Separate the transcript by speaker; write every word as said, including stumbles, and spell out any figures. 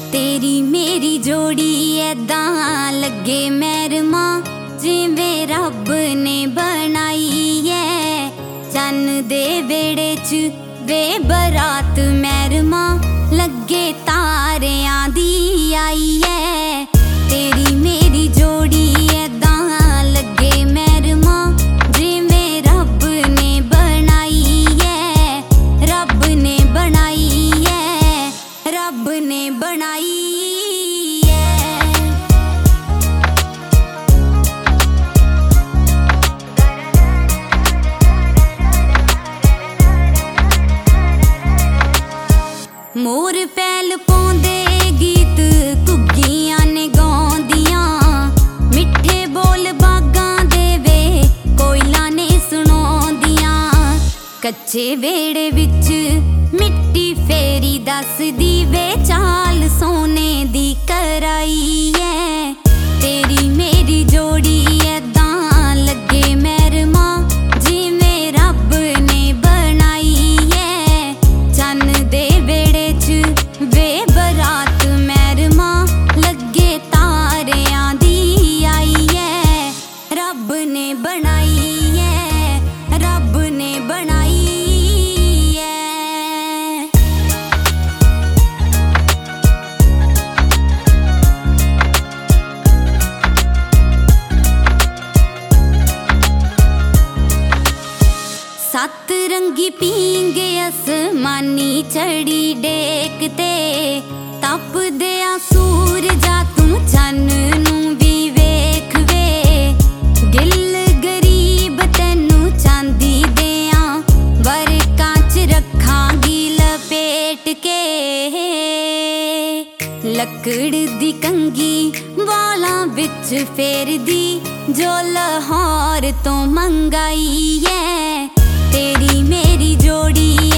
Speaker 1: तेरी मेरी जोड़ी ऐदां लगे मैरमा जिवें रब ने बनाई है। चन्न दे वेड़े च वे बरात मैरमा लगे तारियां दी आई है। तेरी मेरी जोड़ी ऐदां लगे मैरमा जिवें रब ने बनाई है। रब ने बनाई है, रब ने बनाई है। मोर पैल पाउंदे गीत घुग्गियां ने गाउंदियां। मिठे बोल बागां दे वे कोयलां ने सुणाउंदियां। कच्चे वेड़े विच मिट्टी फेरी दसदी वे चाल सोने दी कराई है। तेरी मेरी जोड़ी ऐदां लगे मैरमा जिवें रब ने बनाई है। चन्न दे वेड़े च वे बरात मैरमा लगे तारियां दी आई है। रब ने बनाई है, रब ने बनाई है। सत रंगी पींगे आसमानी चढ़ी डेक ते तपदे आ सूरजा तू चन्न नूं भी वेख वे। गिल गरीब तैनू चांदी देआं बरकां च रखांगी लपेट के। लकड़ दी कंगी वालां विच फेरदी जो लाहौर तो मंगाई है। तेरी मेरी जोड़ी